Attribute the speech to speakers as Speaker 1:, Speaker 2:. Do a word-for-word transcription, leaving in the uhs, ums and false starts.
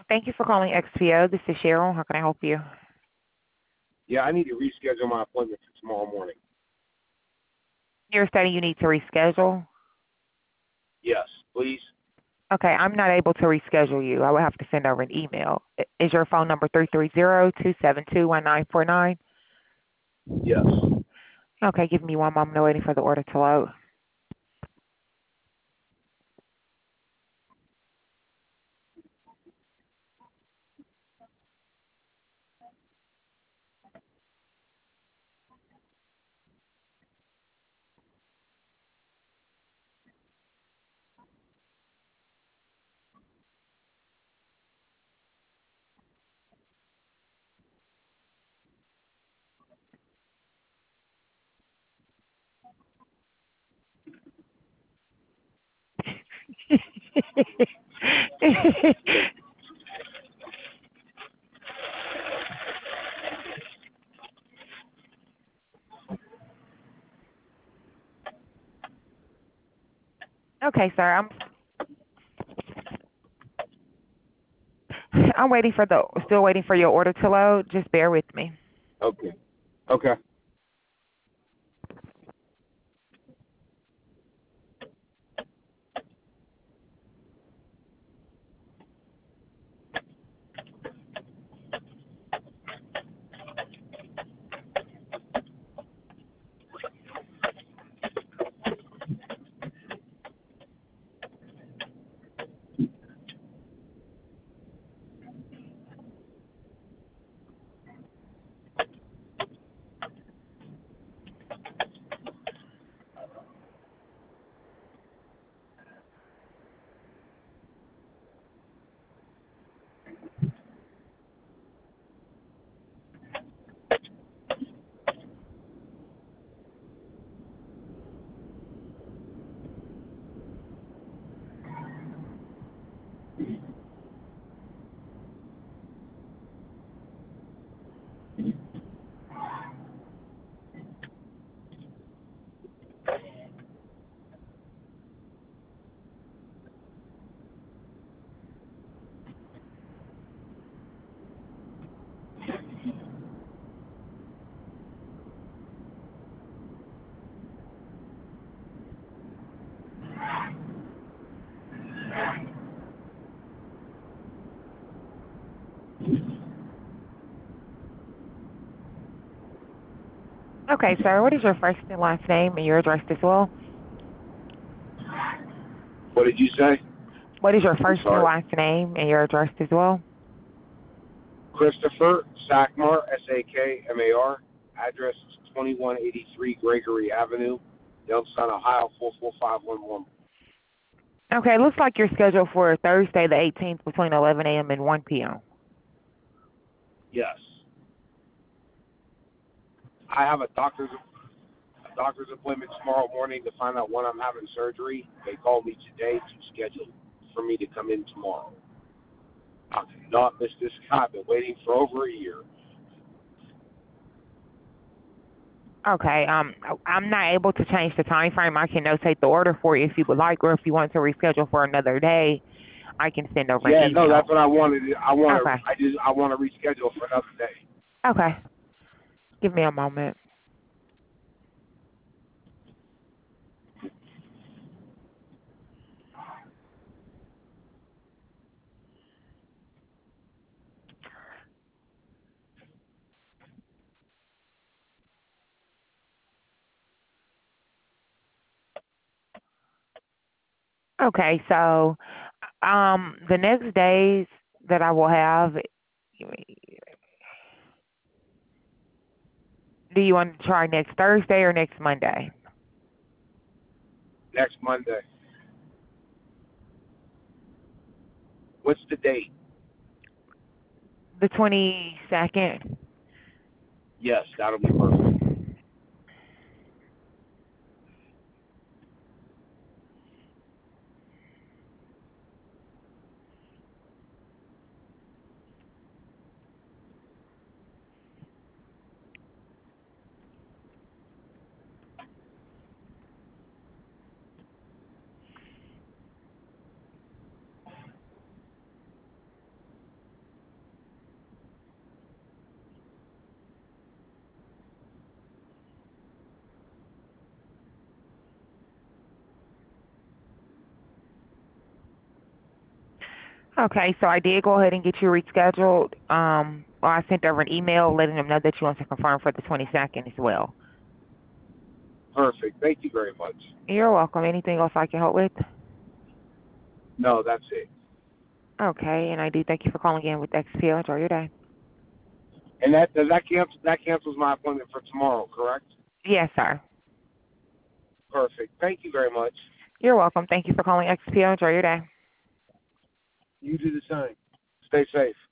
Speaker 1: Thank you for calling X P O. This is Cheryl. How can I help you?
Speaker 2: Yeah, I need to reschedule my appointment for tomorrow morning.
Speaker 1: You're stating you need to reschedule?
Speaker 2: Yes, please.
Speaker 1: Okay, I'm not able to reschedule you. I will have to send over an email. I- Is your phone number three three zero, two seven two, one nine four nine?
Speaker 2: Yes.
Speaker 1: Okay, give me one moment. I'm waiting for the order to load. Okay, sir. I'm I'm waiting for the still waiting for your order to load. Just bear with me.
Speaker 2: Okay. Okay.
Speaker 1: Okay, sir. What is your first and last name and your address as well?
Speaker 2: What did you say?
Speaker 1: What is your
Speaker 2: I'm
Speaker 1: first and
Speaker 2: sorry.
Speaker 1: last name and your address as well?
Speaker 2: Christopher Sackmar, S A K M A R. Address twenty-one eighty-three Gregory Avenue, Youngstown, Ohio, four four five one one.
Speaker 1: Okay, it looks like you're scheduled for Thursday the eighteenth between eleven a.m. and one p.m.
Speaker 2: Yes. I have a doctor's a doctor's appointment tomorrow morning to find out when I'm having surgery. They called me today to schedule for me to come in tomorrow. I cannot miss this. I've been waiting for over a year.
Speaker 1: Okay, um, I'm not able to change the time frame. I can notate the order for you if you would like, or if you want to reschedule for another day, I can send over an
Speaker 2: Yeah, no,
Speaker 1: email.
Speaker 2: that's what I wanted. I want
Speaker 1: Okay,
Speaker 2: to. I just. I want to reschedule for another day.
Speaker 1: okay. Give me a moment. Okay, so um, the next days that I will have, do you want to try next Thursday or next Monday?
Speaker 2: Next Monday. What's the date?
Speaker 1: The twenty-second?
Speaker 2: Yes, that'll be perfect.
Speaker 1: Okay, so I did go ahead and get you rescheduled. Um, well, I sent over an email letting them know that you want to confirm for the twenty-second as well.
Speaker 2: Perfect. Thank you very much.
Speaker 1: You're welcome. Anything else I can help with?
Speaker 2: No, that's it.
Speaker 1: Okay, and I do thank you for calling in with X P L. Enjoy your day.
Speaker 2: And that does that cancel that cancels my appointment for tomorrow, correct?
Speaker 1: Yes, sir.
Speaker 2: Perfect. Thank you very much.
Speaker 1: You're welcome. Thank you for calling X P L. Enjoy your day.
Speaker 2: You do the same. Stay safe.